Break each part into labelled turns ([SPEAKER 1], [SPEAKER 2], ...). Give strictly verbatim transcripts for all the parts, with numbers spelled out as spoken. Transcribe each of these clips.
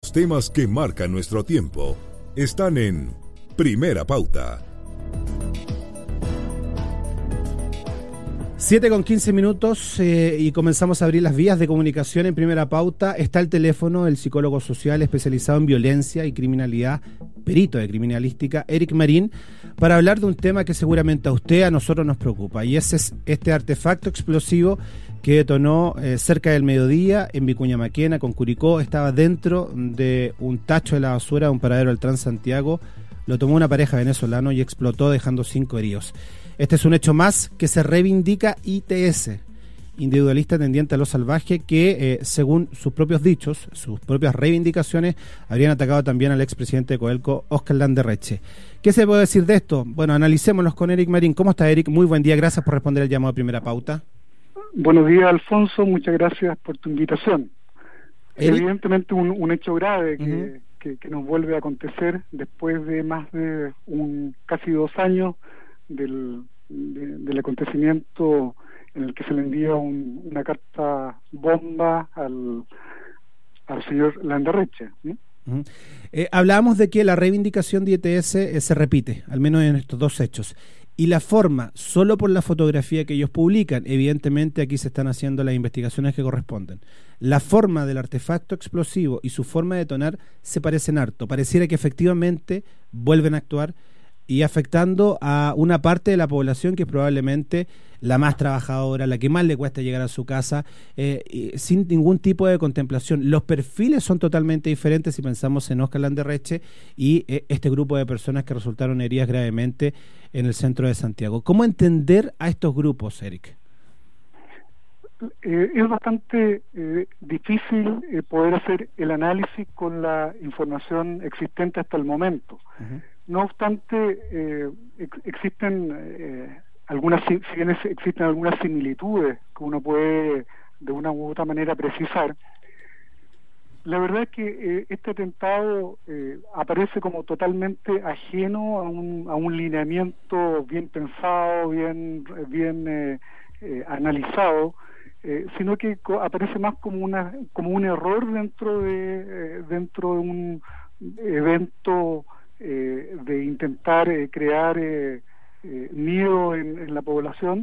[SPEAKER 1] Los temas que marcan nuestro tiempo están en Primera Pauta.
[SPEAKER 2] siete con quince minutos eh, y comenzamos a abrir las vías de comunicación en Primera Pauta. Está el teléfono, el psicólogo social especializado en violencia y criminalidad, perito de criminalística, Eric Marín, para hablar de un tema que seguramente a usted, a nosotros nos preocupa, y ese es este artefacto explosivo que detonó eh, cerca del mediodía en Vicuña Maquena, con Curicó. Estaba dentro de un tacho de la basura de un paradero del Transantiago. Lo tomó una pareja venezolana y explotó, dejando cinco heridos. Este es un hecho más que se reivindica I T S, individualista tendiente a lo salvaje, que eh, según sus propios dichos, sus propias reivindicaciones, habrían atacado también al expresidente de Codelco, Óscar Landerreche. ¿Qué se puede decir de esto? Bueno, analicémoslos con Eric Marín. ¿Cómo está, Eric? Muy buen día, gracias por responder el llamado a Primera Pauta.
[SPEAKER 3] Buenos días, Alfonso, muchas gracias por tu invitación.
[SPEAKER 2] ¿Eric?
[SPEAKER 3] Evidentemente un, un hecho grave que,
[SPEAKER 2] Uh-huh.
[SPEAKER 3] que, que nos vuelve a acontecer después de más de un casi dos años del, de, del acontecimiento en el que se le envía un, una carta bomba al, al señor Landerreche. ¿sí?
[SPEAKER 2] Uh-huh. Eh, hablábamos de que la reivindicación de I T S eh, se repite, al menos en estos dos hechos. Y la forma, solo por la fotografía que ellos publican, evidentemente aquí se están haciendo las investigaciones que corresponden. La forma del artefacto explosivo y su forma de detonar se parecen harto. Pareciera que efectivamente vuelven a actuar y afectando a una parte de la población que es probablemente la más trabajadora, la que más le cuesta llegar a su casa, eh, y sin ningún tipo de contemplación. Los perfiles son totalmente diferentes si pensamos en Óscar Landerreche y eh, este grupo de personas que resultaron heridas gravemente en el centro de Santiago. ¿Cómo entender a estos grupos, Eric?
[SPEAKER 3] Eh, es bastante eh, difícil eh, poder hacer el análisis con la información existente hasta el momento. Uh-huh. No obstante, eh, ex- existen eh, algunas, si bien existen algunas similitudes que uno puede de una u otra manera precisar. La verdad es que eh, este atentado eh, aparece como totalmente ajeno a un, a un lineamiento bien pensado, bien, bien eh, eh, analizado, eh, sino que co- aparece más como una como un error dentro de eh, dentro de un evento eh, de intentar eh, crear eh, eh, miedo en, en la población,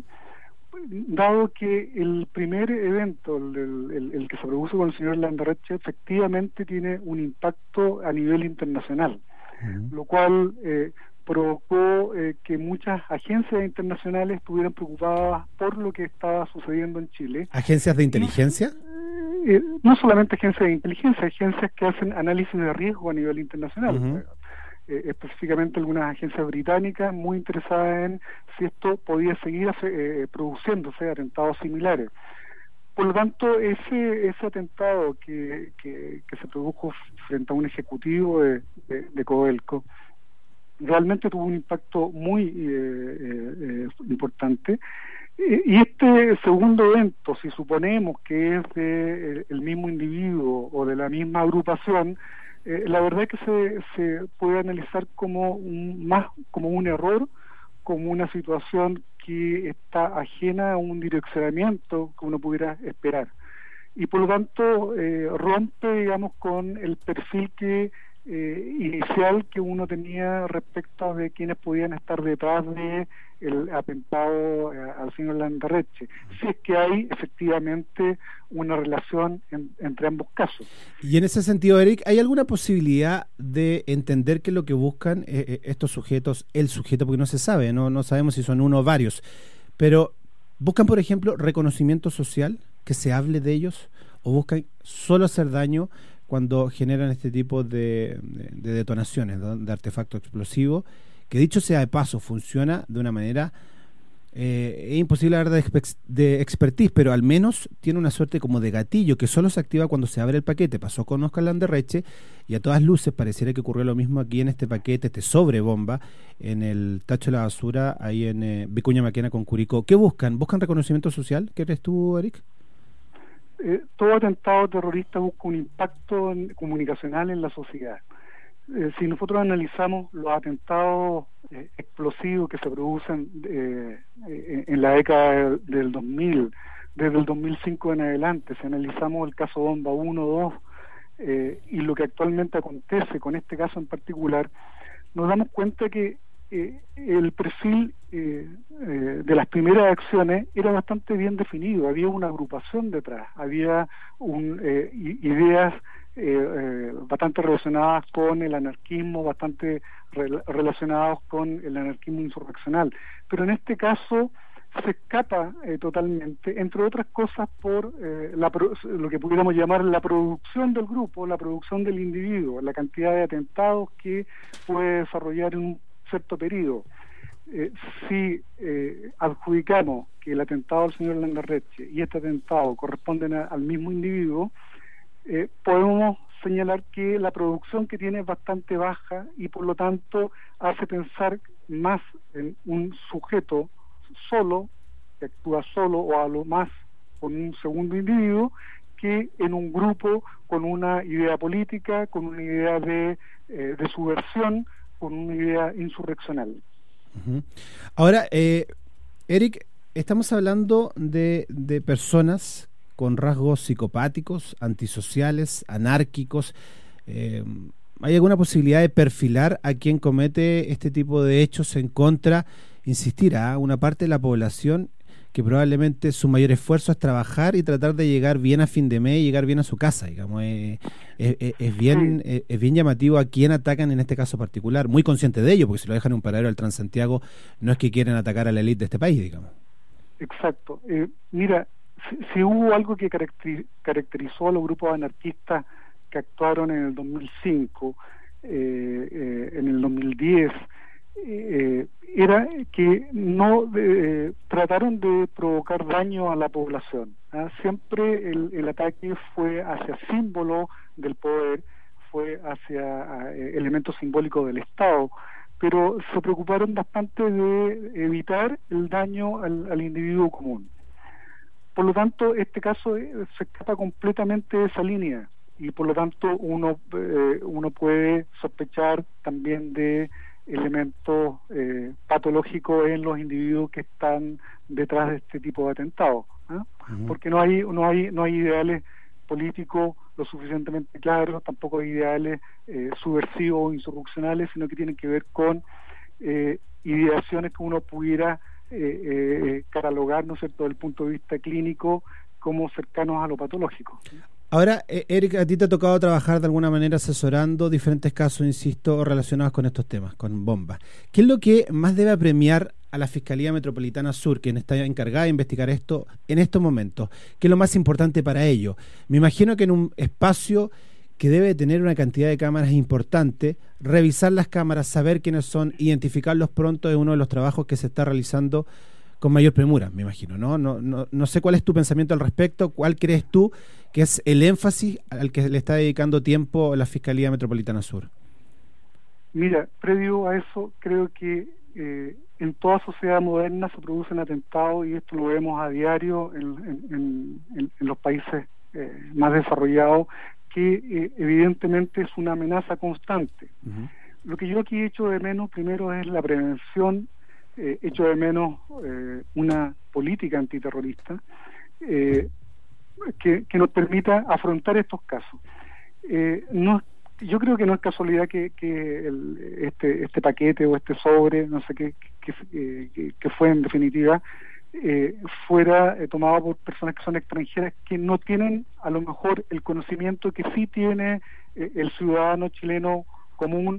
[SPEAKER 3] dado que el primer evento, el, el, el que se produjo con el señor Landerreche, efectivamente tiene un impacto a nivel internacional, uh-huh. lo cual eh, provocó eh, que muchas agencias internacionales estuvieran preocupadas por lo que estaba sucediendo en Chile.
[SPEAKER 2] ¿Agencias de inteligencia?
[SPEAKER 3] Y, eh, no solamente agencias de inteligencia, agencias que hacen análisis de riesgo a nivel internacional. Uh-huh. Eh, específicamente algunas agencias británicas muy interesadas en si esto podía seguir eh, produciéndose atentados similares. Por lo tanto, ese ese atentado que, que, que se produjo frente a un ejecutivo de, de, de Codelco realmente tuvo un impacto muy eh, eh, importante. Eh, y este segundo evento, si suponemos que es de el, el mismo individuo o de la misma agrupación, Eh, la verdad es que se, se puede analizar como un, más como un error, como una situación que está ajena a un direccionamiento que uno pudiera esperar. Y por lo tanto eh, rompe, digamos, con el perfil que eh, inicial que uno tenía respecto de quienes podían estar detrás de el atentado eh, al señor Landerreche, si es que hay efectivamente una relación en, entre ambos casos.
[SPEAKER 2] Y en ese sentido, Eric, ¿hay alguna posibilidad de entender que lo que buscan eh, estos sujetos, el sujeto, porque no se sabe, no, no sabemos si son uno o varios, pero buscan, por ejemplo, reconocimiento social, que se hable de ellos, o buscan solo hacer daño cuando generan este tipo de, de, de detonaciones, de, de artefactos explosivos, que dicho sea de paso, funciona de una manera, eh, es imposible hablar de, expe- de expertise, pero al menos tiene una suerte como de gatillo, que solo se activa cuando se abre el paquete. Pasó con Óscar Landerreche, y a todas luces pareciera que ocurrió lo mismo aquí en este paquete, este sobrebomba, en el tacho de la basura, ahí en eh, Vicuña Maquena con Curicó. ¿Qué buscan? ¿Buscan reconocimiento social? ¿Qué crees tú, Eric?
[SPEAKER 3] Eh, todo atentado terrorista busca un impacto en, comunicacional en la sociedad. Eh, si nosotros analizamos los atentados eh, explosivos que se producen eh, eh, en la década del dos mil, desde el dos mil cinco en adelante, si analizamos el caso Bomba uno, dos eh, y lo que actualmente acontece con este caso en particular, nos damos cuenta que eh, el perfil eh, eh, de las primeras acciones era bastante bien definido, había una agrupación detrás, había un, eh, ideas eh, eh, bastante relacionadas con el anarquismo, bastante re relacionados con el anarquismo insurreccional, pero en este caso se escapa eh, totalmente, entre otras cosas por eh, la pro lo que pudiéramos llamar la producción del grupo, la producción del individuo, la cantidad de atentados que puede desarrollar en un cierto periodo. Eh, si eh, adjudicamos que el atentado al señor Landerreche y este atentado corresponden a, al mismo individuo, eh, podemos señalar que la producción que tiene es bastante baja y por lo tanto hace pensar más en un sujeto solo, que actúa solo o a lo más con un segundo individuo, que en un grupo con una idea política, con una idea de, eh, de subversión, con una idea insurreccional.
[SPEAKER 2] Uh-huh. Ahora, eh, Eric, estamos hablando de, de personas con rasgos psicopáticos, antisociales, anárquicos. Eh, ¿Hay alguna posibilidad de perfilar a quien comete este tipo de hechos en contra, insistir a una parte de la población que probablemente su mayor esfuerzo es trabajar y tratar de llegar bien a fin de mes y llegar bien a su casa, digamos? Es, es, es bien es, es bien llamativo a quién atacan en este caso particular, muy consciente de ello, porque si lo dejan en un paradero del Transantiago no es que quieren atacar a la élite de este país, digamos.
[SPEAKER 3] Exacto. Eh, mira, si, si hubo algo que caracteri caracterizó a los grupos anarquistas que actuaron en el dos mil cinco, eh, eh, en el dos mil diez, eh, era que no eh, trataron de provocar daño a la población. ¿Ah? Siempre el, el ataque fue hacia símbolos del poder, fue hacia eh, elementos simbólicos del Estado, pero se preocuparon bastante de evitar el daño al, al individuo común. Por lo tanto, este caso eh, se escapa completamente de esa línea y por lo tanto uno eh, uno puede sospechar también de elementos eh, patológicos en los individuos que están detrás de este tipo de atentados, ¿eh? Uh-huh. Porque no hay no hay no hay ideales políticos lo suficientemente claros, tampoco hay ideales eh, subversivos o insurreccionales, sino que tienen que ver con eh, ideaciones que uno pudiera eh, eh, catalogar, ¿no es cierto?, desde el punto de vista clínico como cercanos a lo patológico.
[SPEAKER 2] Ahora, Eric, a ti te ha tocado trabajar de alguna manera asesorando diferentes casos, insisto, relacionados con estos temas, con bombas. ¿Qué es lo que más debe apremiar a la Fiscalía Metropolitana Sur, quien está encargada de investigar esto en estos momentos? ¿Qué es lo más importante para ello? Me imagino que en un espacio que debe tener una cantidad de cámaras importante, revisar las cámaras, saber quiénes son, identificarlos pronto es uno de los trabajos que se está realizando con mayor premura, me imagino, ¿no? No, no, no sé cuál es tu pensamiento al respecto, cuál crees tú que es el énfasis al que le está dedicando tiempo la Fiscalía Metropolitana Sur.
[SPEAKER 3] Mira, previo a eso, creo que eh, en toda sociedad moderna se producen atentados y esto lo vemos a diario en, en, en, en los países eh, más desarrollados, que eh, evidentemente es una amenaza constante. Uh-huh. Lo que yo aquí echo de menos primero es la prevención, eh, echo de menos eh, una política antiterrorista eh, que, que nos permita afrontar estos casos. Eh, no, yo creo que no es casualidad que, que el, este, este paquete o este sobre, no sé qué, que, que, que fue en definitiva, eh, fuera eh, tomado por personas que son extranjeras, que no tienen a lo mejor el conocimiento que sí tiene eh, el ciudadano chileno común,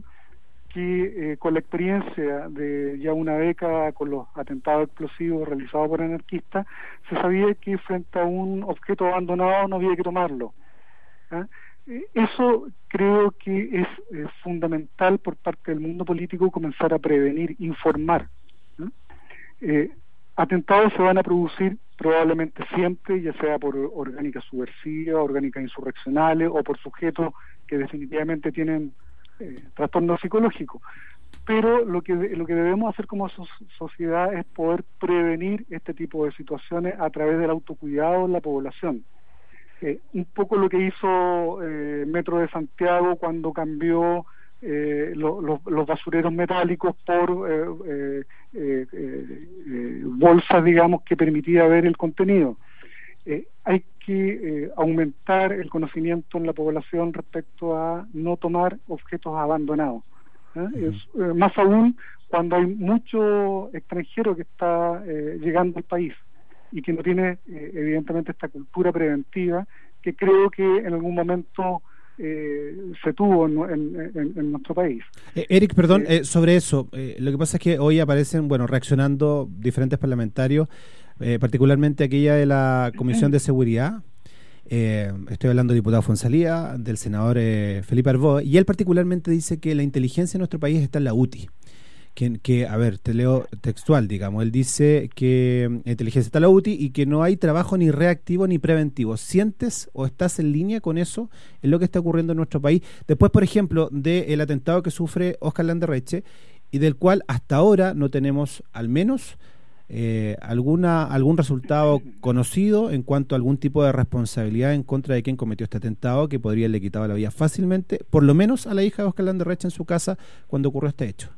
[SPEAKER 3] que eh, con la experiencia de ya una década con los atentados explosivos realizados por anarquistas, se sabía que frente a un objeto abandonado no había que tomarlo. ¿Ah? Eso creo que es eh, fundamental por parte del mundo político, comenzar a prevenir, informar. ¿No? Eh, atentados se van a producir probablemente siempre, ya sea por orgánicas subversivas, orgánicas insurreccionales o por sujetos que definitivamente tienen eh, trastorno psicológico. Pero lo que lo que debemos hacer como so sociedad es poder prevenir este tipo de situaciones a través del autocuidado en la población. Eh, un poco lo que hizo eh, Metro de Santiago cuando cambió eh, lo, lo, los basureros metálicos por eh, eh, eh, eh, bolsas, digamos, que permitía ver el contenido. Eh, hay que eh, aumentar el conocimiento en la población respecto a no tomar objetos abandonados. ¿eh? Uh-huh. Es, eh, más aún cuando hay mucho extranjero que está eh, llegando al país y que no tiene eh, evidentemente esta cultura preventiva que creo que en algún momento eh, se tuvo en, en, en, en nuestro país.
[SPEAKER 2] Eh, Eric, perdón, eh, eh, sobre eso, eh, lo que pasa es que hoy aparecen, bueno, reaccionando diferentes parlamentarios, eh, particularmente aquella de la Comisión de Seguridad. Eh, estoy hablando del diputado Fonsalía, del senador eh, Felipe Arbó, y él particularmente dice que la inteligencia en nuestro país está en la U T I. Que, que, a ver, te leo textual, digamos, él dice que la inteligencia está en la U T I y que no hay trabajo ni reactivo ni preventivo. ¿Sientes o estás en línea con eso? Es lo que está ocurriendo en nuestro país. Después, por ejemplo, del atentado que sufre Óscar Landerreche y del cual hasta ahora no tenemos al menos eh, alguna algún resultado conocido en cuanto a algún tipo de responsabilidad en contra de quien cometió este atentado que podría haberle quitado la vida fácilmente, por lo menos a la hija de Óscar Landerreche en su casa cuando ocurrió este hecho.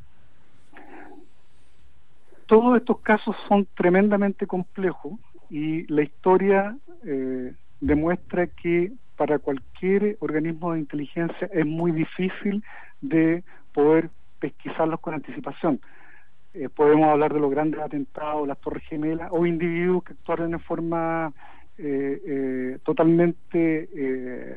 [SPEAKER 3] Todos estos casos son tremendamente complejos y la historia eh, demuestra que para cualquier organismo de inteligencia es muy difícil de poder pesquisarlos con anticipación. Eh, podemos hablar de los grandes atentados, las Torres Gemelas, o individuos que actuaron en forma eh, eh, totalmente eh,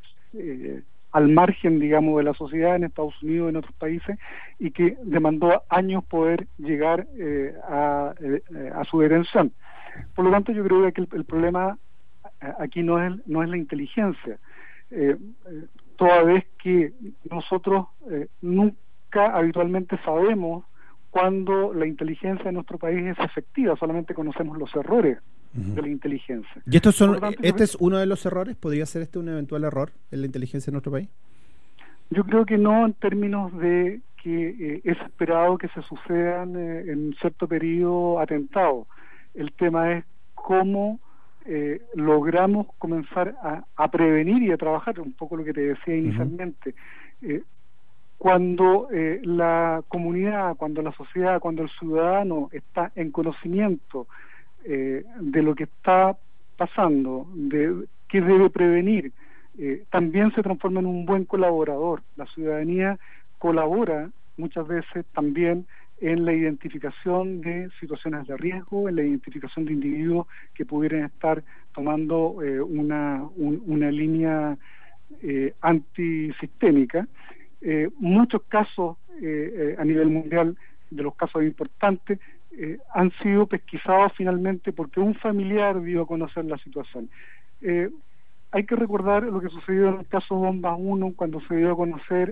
[SPEAKER 3] eh, al margen, digamos, de la sociedad en Estados Unidos, en otros países, y que demandó años poder llegar eh, a, eh, a su detención. Por lo tanto, yo creo que el, el problema aquí no es, no es la inteligencia, eh, eh, toda vez que nosotros eh, nunca habitualmente sabemos cuando la inteligencia en nuestro país es efectiva, solamente conocemos los errores uh-huh. de la inteligencia.
[SPEAKER 2] ¿Y estos son, tanto, este es uno de los errores? ¿Podría ser este un eventual error en la inteligencia en nuestro país?
[SPEAKER 3] Yo creo que no, en términos de que eh, es esperado que se sucedan eh, en cierto periodo atentados. El tema es cómo eh, logramos comenzar a, a prevenir y a trabajar, un poco lo que te decía inicialmente. Uh-huh. Eh, Cuando eh, la comunidad, cuando la sociedad, cuando el ciudadano está en conocimiento eh, de lo que está pasando, de qué debe prevenir, eh, también se transforma en un buen colaborador. La ciudadanía colabora muchas veces también en la identificación de situaciones de riesgo, en la identificación de individuos que pudieran estar tomando eh, una, un, una línea eh, antisistémica. Eh, muchos casos eh, eh, a nivel mundial, de los casos importantes, eh, han sido pesquisados finalmente porque un familiar dio a conocer la situación. Eh, hay que recordar lo que sucedió en el caso Bombas uno, cuando se dio a conocer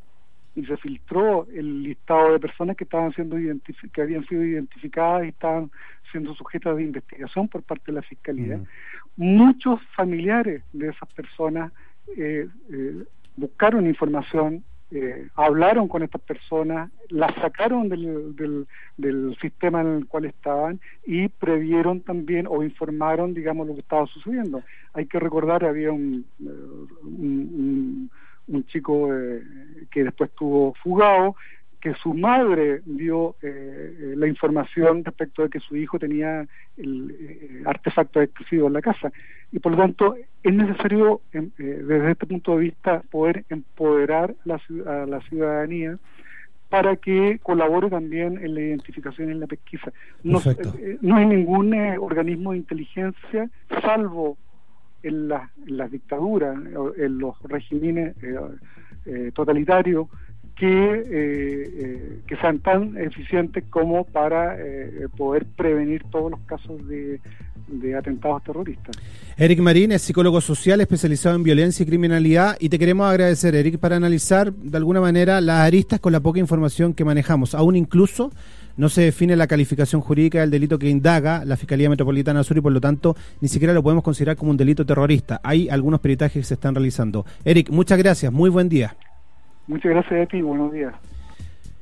[SPEAKER 3] y se filtró el listado de personas que estaban siendo identif- que habían sido identificadas y estaban siendo sujetas de investigación por parte de la Fiscalía. Uh-huh. Muchos familiares de esas personas eh, eh, buscaron información, eh, hablaron con estas personas, las sacaron del, del, del sistema en el cual estaban y previeron también o informaron, digamos, lo que estaba sucediendo. Hay que recordar, había un, un, un, un chico eh, que después estuvo fugado, que su madre dio eh, la información respecto de que su hijo tenía el eh, artefacto explosivo en la casa, y por lo tanto es necesario eh, desde este punto de vista poder empoderar la, a la ciudadanía para que colabore también en la identificación y en la pesquisa. No, eh, no hay ningún eh, organismo de inteligencia, salvo en, la, en las dictaduras, en los regímenes eh, eh, totalitarios, que, eh, eh, que sean tan eficientes como para eh, poder prevenir todos los casos de, de atentados terroristas.
[SPEAKER 2] Eric Marín es psicólogo social especializado en violencia y criminalidad, y te queremos agradecer, Eric, para analizar de alguna manera las aristas con la poca información que manejamos. Aún incluso no se define la calificación jurídica del delito que indaga la Fiscalía Metropolitana Sur y por lo tanto ni siquiera lo podemos considerar como un delito terrorista. Hay algunos peritajes que se están realizando. Eric, muchas gracias, muy buen día.
[SPEAKER 3] Muchas gracias a ti, buenos días.